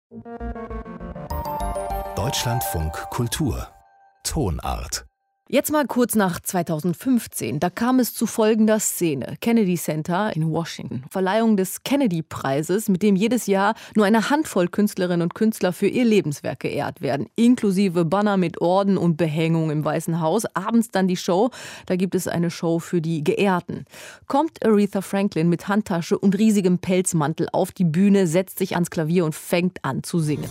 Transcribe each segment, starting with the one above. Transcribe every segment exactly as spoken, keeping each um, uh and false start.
Deutschlandfunk Kultur Tonart. Jetzt mal kurz nach zweitausendfünfzehn. Da kam es zu folgender Szene. Kennedy Center in Washington. Verleihung des Kennedy-Preises, mit dem jedes Jahr nur eine Handvoll Künstlerinnen und Künstler für ihr Lebenswerk geehrt werden. Inklusive Banner mit Orden und Behängung im Weißen Haus. Abends dann die Show. Da gibt es eine Show für die Geehrten. Kommt Aretha Franklin mit Handtasche und riesigem Pelzmantel auf die Bühne, setzt sich ans Klavier und fängt an zu singen.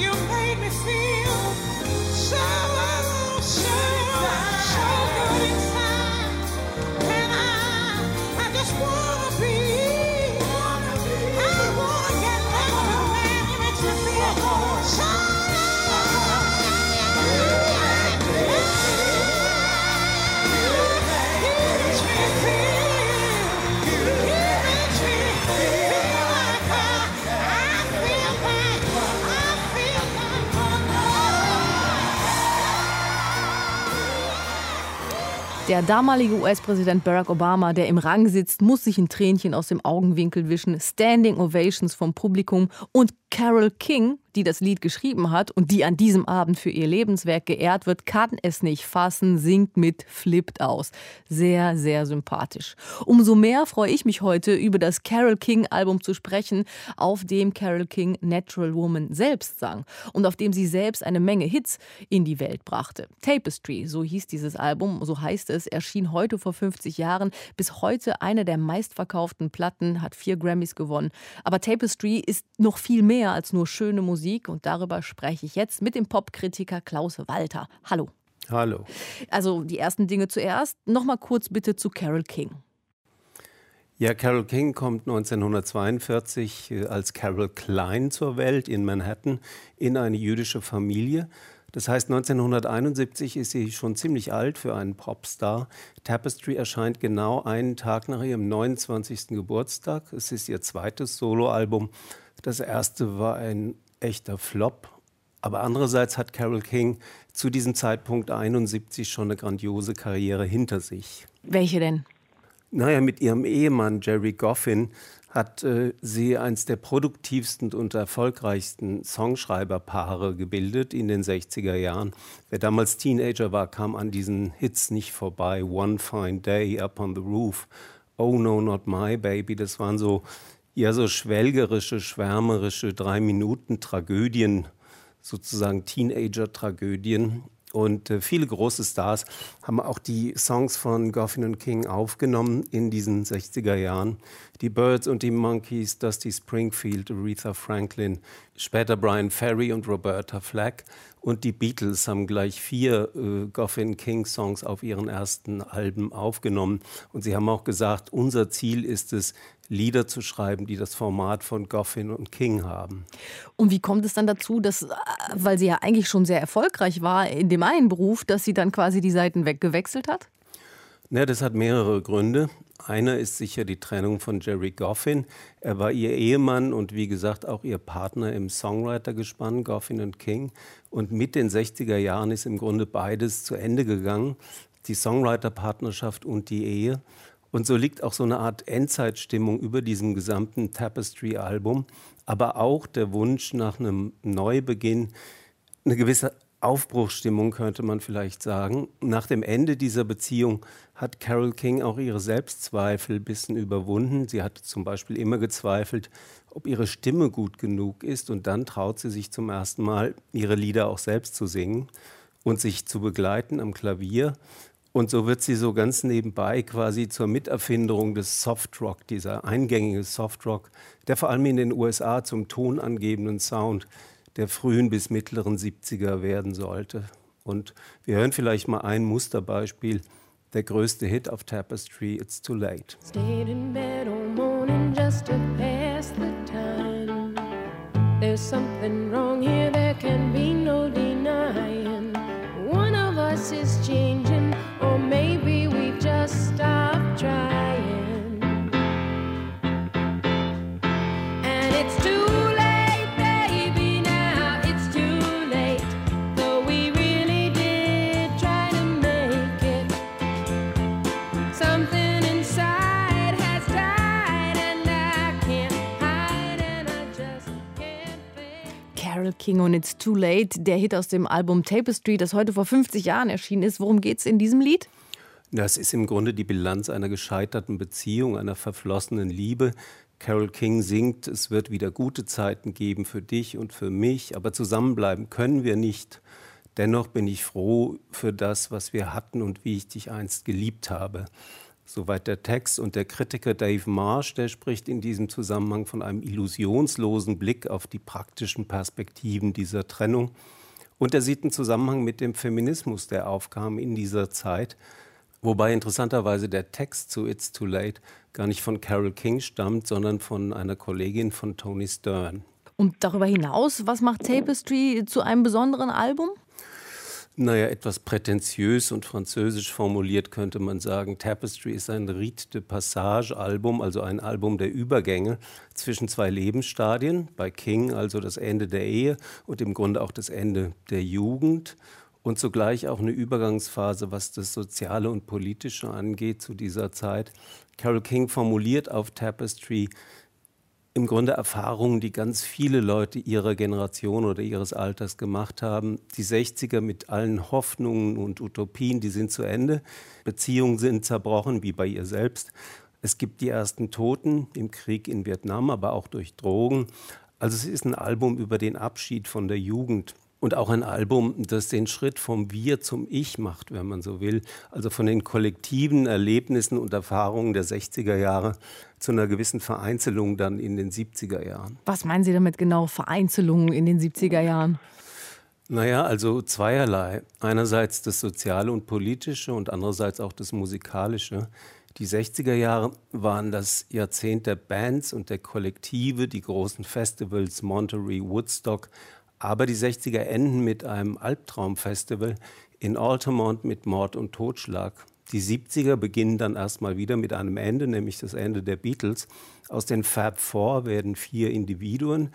Der damalige U S-Präsident Barack Obama, der im Rang sitzt, muss sich ein Tränchen aus dem Augenwinkel wischen. Standing Ovations vom Publikum und Carole King, die das Lied geschrieben hat und die an diesem Abend für ihr Lebenswerk geehrt wird, kann es nicht fassen, singt mit, flippt aus. Sehr, sehr sympathisch. Umso mehr freue ich mich heute, über das Carole King-Album zu sprechen, auf dem Carole King Natural Woman selbst sang und auf dem sie selbst eine Menge Hits in die Welt brachte. Tapestry, so hieß dieses Album, so heißt es, erschien heute vor fünfzig Jahren. Bis heute eine der meistverkauften Platten, hat vier Grammys gewonnen. Aber Tapestry ist noch viel mehr als nur schöne Musik und darüber spreche ich jetzt mit dem Popkritiker Klaus Walter. Hallo. Hallo. Also die ersten Dinge zuerst. Noch mal kurz bitte zu Carole King. Ja, Carole King kommt neunzehnhundertzweiundvierzig als Carole Klein zur Welt in Manhattan in eine jüdische Familie. Das heißt, neunzehnhunderteinundsiebzig ist sie schon ziemlich alt für einen Popstar. Tapestry erscheint genau einen Tag nach ihrem neunundzwanzigsten Geburtstag. Es ist ihr zweites Soloalbum. Das erste war ein echter Flop. Aber andererseits hat Carole King zu diesem Zeitpunkt einundsiebzig schon eine grandiose Karriere hinter sich. Welche denn? Naja, mit ihrem Ehemann Gerry Goffin hat äh, sie eines der produktivsten und erfolgreichsten Songschreiberpaare gebildet in den sechziger Jahren. Wer damals Teenager war, kam an diesen Hits nicht vorbei. One Fine Day, Up on the Roof, Oh No, Not My Baby, das waren so, ja, so schwelgerische, schwärmerische Drei-Minuten-Tragödien, sozusagen Teenager-Tragödien. Und äh, viele große Stars haben auch die Songs von Goffin und King aufgenommen in diesen sechziger Jahren. Die Birds und die Monkees, Dusty Springfield, Aretha Franklin, später Brian Ferry und Roberta Flack. Und die Beatles haben gleich vier äh, Goffin-King-Songs auf ihren ersten Alben aufgenommen. Und sie haben auch gesagt, unser Ziel ist es, Lieder zu schreiben, die das Format von Goffin und King haben. Und wie kommt es dann dazu, dass, weil sie ja eigentlich schon sehr erfolgreich war in dem einen Beruf, dass sie dann quasi die Seiten weggewechselt hat? Ja, das hat mehrere Gründe. Einer ist sicher die Trennung von Gerry Goffin. Er war ihr Ehemann und wie gesagt auch ihr Partner im Songwriter-Gespann Goffin und King. Und mit den sechziger Jahren ist im Grunde beides zu Ende gegangen, die Songwriter-Partnerschaft und die Ehe. Und so liegt auch so eine Art Endzeitstimmung über diesem gesamten Tapestry-Album, aber auch der Wunsch nach einem Neubeginn, eine gewisse Aufbruchsstimmung, könnte man vielleicht sagen. Nach dem Ende dieser Beziehung hat Carole King auch ihre Selbstzweifel ein bisschen überwunden. Sie hat zum Beispiel immer gezweifelt, ob ihre Stimme gut genug ist. Und dann traut sie sich zum ersten Mal, ihre Lieder auch selbst zu singen und sich zu begleiten am Klavier. Und so wird sie so ganz nebenbei quasi zur Miterfinderung des Softrock, dieser eingängige Softrock, der vor allem in den U S A zum tonangebenden Sound der frühen bis mittleren siebziger werden sollte. Und wir hören vielleicht mal ein Musterbeispiel, der größte Hit auf Tapestry, It's Too Late. Stayed in bed all morning just to pass the time. There's something wrong here, there can be no denying. One of us is changing, or maybe we just stopped trying. And it's too late, baby, now it's too late. Though we really did try to make it. Something inside has died and I can't hide and I just can't fake. Carole King und It's Too Late, der Hit aus dem Album Tapestry, das heute vor fünfzig Jahren erschienen ist. Worum geht's in diesem Lied? Das ist im Grunde die Bilanz einer gescheiterten Beziehung, einer verflossenen Liebe. Carole King singt, es wird wieder gute Zeiten geben für dich und für mich, aber zusammenbleiben können wir nicht. Dennoch bin ich froh für das, was wir hatten und wie ich dich einst geliebt habe. Soweit der Text. Und der Kritiker Dave Marsh, der spricht in diesem Zusammenhang von einem illusionslosen Blick auf die praktischen Perspektiven dieser Trennung. Und er sieht einen Zusammenhang mit dem Feminismus, der aufkam in dieser Zeit. Wobei interessanterweise der Text zu It's Too Late gar nicht von Carole King stammt, sondern von einer Kollegin von Toni Stern. Und darüber hinaus, was macht Tapestry zu einem besonderen Album? Naja, etwas prätentiös und französisch formuliert könnte man sagen, Tapestry ist ein Rite de Passage-Album, also ein Album der Übergänge zwischen zwei Lebensstadien. Bei King also das Ende der Ehe und im Grunde auch das Ende der Jugend. Und zugleich auch eine Übergangsphase, was das Soziale und Politische angeht zu dieser Zeit. Carole King formuliert auf Tapestry im Grunde Erfahrungen, die ganz viele Leute ihrer Generation oder ihres Alters gemacht haben. Die sechziger mit allen Hoffnungen und Utopien, die sind zu Ende. Beziehungen sind zerbrochen, wie bei ihr selbst. Es gibt die ersten Toten im Krieg in Vietnam, aber auch durch Drogen. Also es ist ein Album über den Abschied von der Jugend. Und auch ein Album, das den Schritt vom Wir zum Ich macht, wenn man so will. Also von den kollektiven Erlebnissen und Erfahrungen der sechziger Jahre zu einer gewissen Vereinzelung dann in den siebziger Jahren. Was meinen Sie damit genau, Vereinzelung in den siebziger Jahren? Naja, also zweierlei. Einerseits das Soziale und Politische und andererseits auch das Musikalische. Die sechziger Jahre waren das Jahrzehnt der Bands und der Kollektive, die großen Festivals, Monterey, Woodstock. Aber die sechziger enden mit einem Albtraumfestival in Altamont mit Mord und Totschlag. Die siebziger beginnen dann erstmal wieder mit einem Ende, nämlich das Ende der Beatles. Aus den Fab Four werden vier Individuen.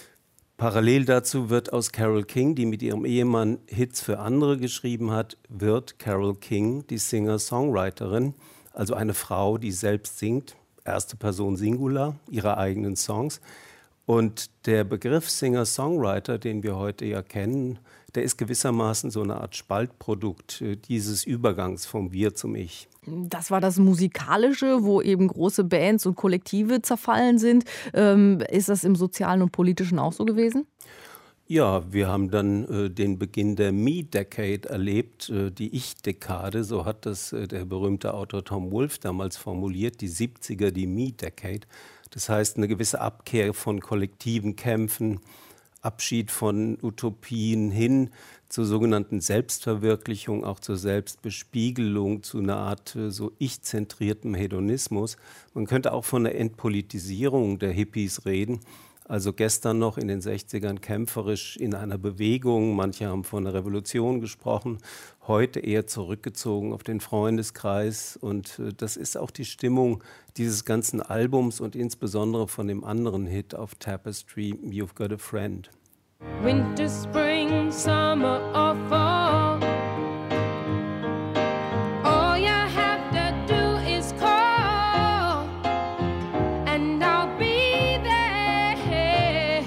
Parallel dazu wird aus Carole King, die mit ihrem Ehemann Hits für andere geschrieben hat, wird Carole King die Singer-Songwriterin, also eine Frau, die selbst singt, erste Person Singular, ihre eigenen Songs. Und der Begriff Singer-Songwriter, den wir heute ja kennen, der ist gewissermaßen so eine Art Spaltprodukt dieses Übergangs vom Wir zum Ich. Das war das Musikalische, wo eben große Bands und Kollektive zerfallen sind. Ähm, ist das im Sozialen und Politischen auch so gewesen? Ja, wir haben dann äh, den Beginn der Me-Decade erlebt, äh, die Ich-Dekade, so hat das äh, der berühmte Autor Tom Wolfe damals formuliert, die siebziger, die Me-Decade. Das heißt, eine gewisse Abkehr von kollektiven Kämpfen, Abschied von Utopien hin zur sogenannten Selbstverwirklichung, auch zur Selbstbespiegelung, zu einer Art so ich-zentriertem Hedonismus. Man könnte auch von der Entpolitisierung der Hippies reden. Also gestern noch in den sechzigern kämpferisch in einer Bewegung, manche haben von einer Revolution gesprochen, heute eher zurückgezogen auf den Freundeskreis. Und das ist auch die Stimmung dieses ganzen Albums und insbesondere von dem anderen Hit auf Tapestry, You've Got a Friend. Winter, spring, summer or fall, all you have to do is call and I'll be there.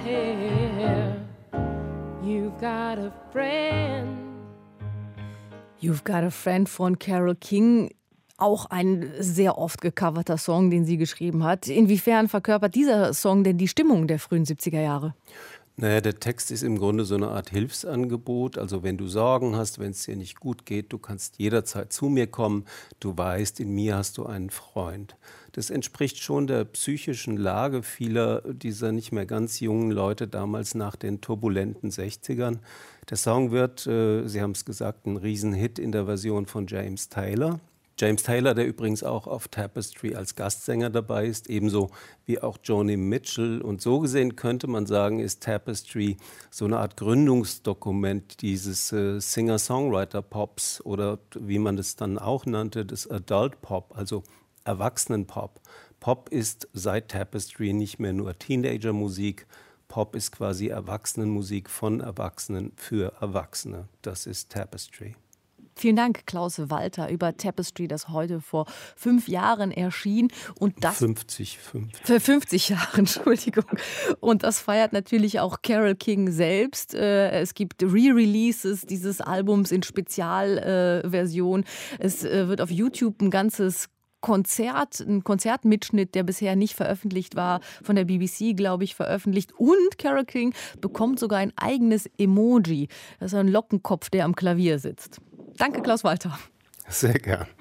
You've got a friend. You've Got a Friend von Carole King. Auch ein sehr oft gecoverter Song, den sie geschrieben hat. Inwiefern verkörpert dieser Song denn die Stimmung der frühen siebziger Jahre? Naja, der Text ist im Grunde so eine Art Hilfsangebot. Also wenn du Sorgen hast, wenn es dir nicht gut geht, du kannst jederzeit zu mir kommen. Du weißt, in mir hast du einen Freund. Das entspricht schon der psychischen Lage vieler dieser nicht mehr ganz jungen Leute damals nach den turbulenten sechzigern. Der Song wird, äh, Sie haben es gesagt, ein Riesenhit in der Version von James Taylor. James Taylor, der übrigens auch auf Tapestry als Gastsänger dabei ist, ebenso wie auch Joni Mitchell. Und so gesehen könnte man sagen, ist Tapestry so eine Art Gründungsdokument dieses äh, Singer-Songwriter-Pops oder wie man das dann auch nannte, des Adult-Pop, also Erwachsenen-Pop. Pop ist seit Tapestry nicht mehr nur Teenager-Musik, Pop ist quasi Erwachsenenmusik von Erwachsenen für Erwachsene. Das ist Tapestry. Vielen Dank, Klaus Walter, über Tapestry, das heute vor fünf Jahren erschien. Und das fünfzig, fünfzig. Für fünfzig Jahre, Entschuldigung. Und das feiert natürlich auch Carole King selbst. Es gibt Re-Releases dieses Albums in Spezialversion. Es wird auf YouTube ein ganzes Konzert, ein Konzertmitschnitt, der bisher nicht veröffentlicht war, von der B B C, glaube ich, veröffentlicht. Und Carole King bekommt sogar ein eigenes Emoji. Das ist ein Lockenkopf, der am Klavier sitzt. Danke, Klaus Walter. Sehr gern.